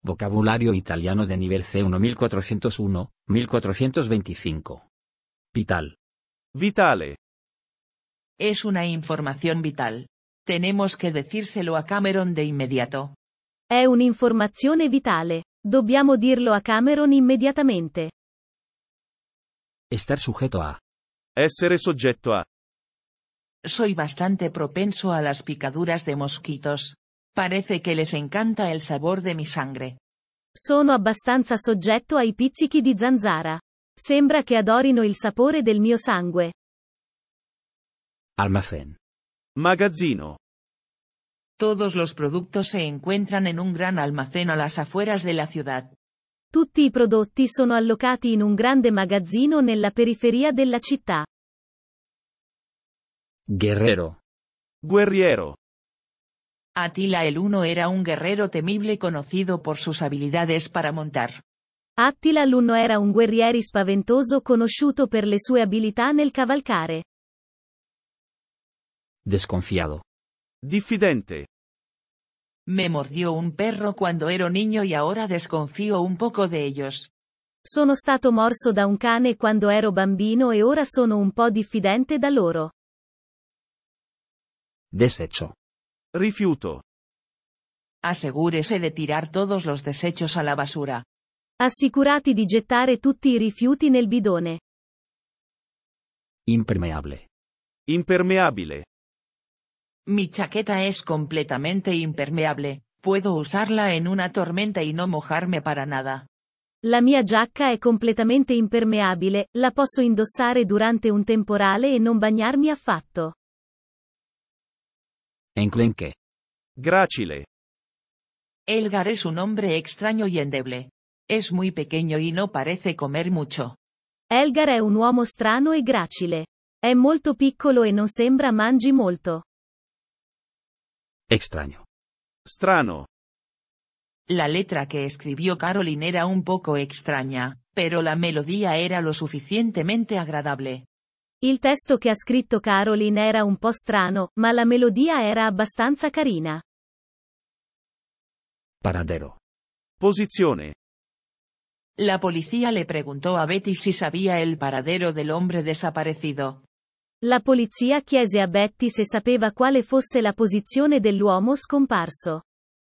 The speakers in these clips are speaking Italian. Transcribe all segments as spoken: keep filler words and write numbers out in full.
Vocabulario italiano de nivel C uno mil cuatrocientos uno, mil cuatrocientos veinticinco. Vital. Vitale. Es una información vital. Tenemos que decírselo a Cameron de inmediato. È un'informazione vitale. Dobbiamo dirlo a Cameron immediatamente. Estar sujeto a. Essere soggetto a. Soy bastante propenso a las picaduras de mosquitos. Parece que les encanta el sabor de mi sangre. Sono abbastanza soggetto ai pizzichi di zanzara. Sembra che adorino il sapore del mio sangue. Almacén. Magazzino. Todos los productos se encuentran en un gran almacén a las afueras de la ciudad. Tutti i prodotti sono allocati in un grande magazzino nella periferia della città. Guerrero. Guerriero. Attila el Uno era un guerrero temible conocido por sus habilidades para montar. Attila l'Uno era un guerriere spaventoso conosciuto per le sue abilità nel cavalcare. Desconfiado. Diffidente. Me mordió un perro cuando ero niño y ahora desconfío un poco de ellos. Sono stato morso da un cane quando ero bambino e ora sono un po' diffidente da loro. Desecho. Rifiuto. Asegúrese de tirar todos los desechos a la basura. Assicurati di gettare tutti i rifiuti nel bidone. Impermeable. Impermeabile. Mi chaqueta es completamente impermeable, puedo usarla en una tormenta y no mojarme para nada. La mia giacca è completamente impermeabile, la posso indossare durante un temporale e non bagnarmi affatto. Enclenque. Gracile. Elgar es un hombre extraño y endeble. Es muy pequeño y no parece comer mucho. Elgar è un uomo strano e gracile. È molto piccolo e non sembra mangi molto. Extraño. Strano. La letra que escribió Caroline era un poco extraña, pero la melodía era lo suficientemente agradable. Il testo che ha scritto Caroline era un po' strano, ma la melodia era abbastanza carina. Paradero. Posizione. La policía le preguntó a Betty si sabía el paradero del hombre desaparecido. La polizia chiese a Betty se sapeva quale fosse la posizione dell'uomo scomparso.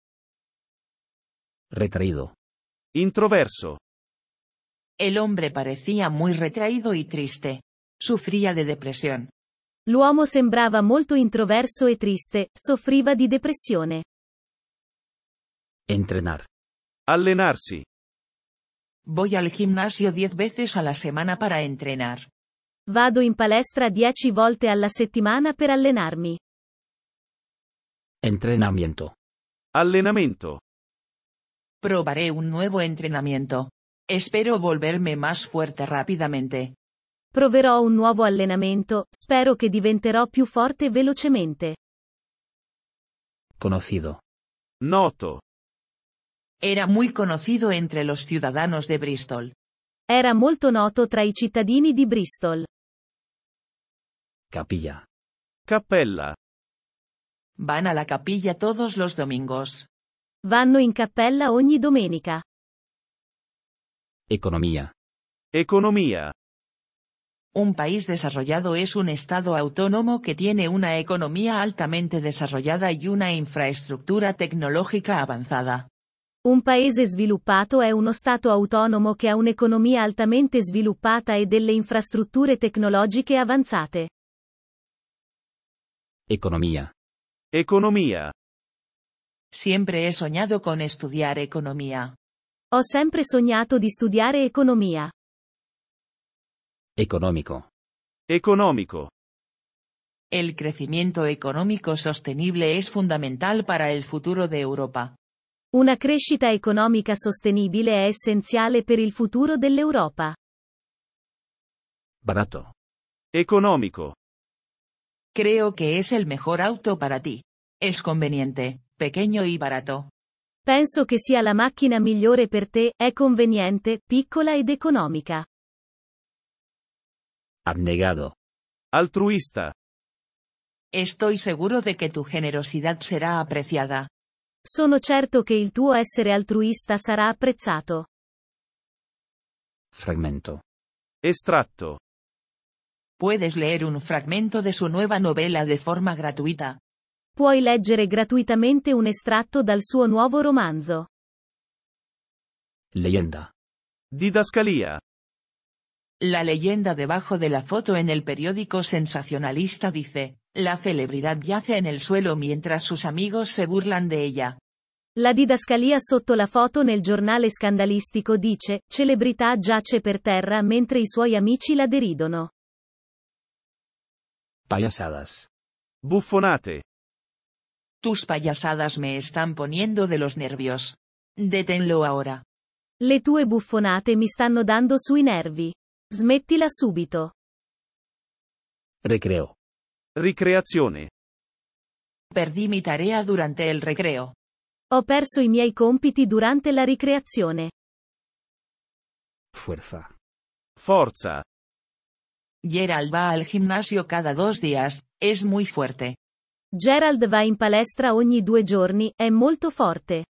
Retraído. Introverso. El hombre parecía muy retraído y triste. Sufría de depresión. L'uomo sembrava molto introverso e triste, soffriva di depressione. Entrenar. Allenarsi. Voy al gimnasio diez veces a la semana para entrenar. Vado in palestra dieci volte alla settimana per allenarmi. Entrenamiento. Allenamento. Probaré un nuevo entrenamiento. Espero volverme más fuerte rápidamente. Proverò un nuovo allenamento, spero che diventerò più forte velocemente. Conocido. Noto. Era muy conocido entre los ciudadanos de Bristol. Era molto noto tra i cittadini di Bristol. Capilla. Cappella. Van a la capilla todos los domingos. Vanno in cappella ogni domenica. Economía. Economia. Un país desarrollado es un estado autónomo que tiene una economía altamente desarrollada y una infraestructura tecnológica avanzada. Un paese sviluppato è uno stato autonomo che ha un'economia altamente sviluppata e delle infrastrutture tecnologiche avanzate. Economía. Economia. Siempre he soñado con estudiar economía. Ho sempre sognato di studiare economia. Económico. Economico. El crecimiento económico sostenible es fundamental para el futuro de Europa. Una crescita economica sostenibile è essenziale per il futuro dell'Europa. Barato. Economico. Creo que es el mejor auto para ti. Es conveniente, pequeño y barato. Penso che sia la macchina migliore per te, è conveniente, piccola ed economica. Abnegado. Altruista. Estoy seguro de que tu generosidad será apreciada. Sono certo che il tuo essere altruista sarà apprezzato. Fragmento. Estratto. Puedes leer un fragmento de su nueva novela de forma gratuita. Puoi leggere gratuitamente un estratto dal suo nuovo romanzo. Leyenda. Didascalia. La leyenda debajo de la foto en el periódico sensacionalista dice, la celebridad yace en el suelo mientras sus amigos se burlan de ella. La didascalia sotto la foto nel giornale scandalistico dice, celebrità giace per terra mentre i suoi amici la deridono. Payasadas. Buffonate. Tus payasadas me están poniendo de los nervios. Deténlo ahora. Le tue buffonate mi stanno dando sui nervi. Smettila subito. Recreo. Ricreazione. Perdí mi tarea durante el recreo. Ho perso i miei compiti durante la ricreazione. Fuerza. Forza. Gerald va al gimnasio cada dos días, es muy fuerte. Gerald va in palestra ogni due giorni, è molto forte.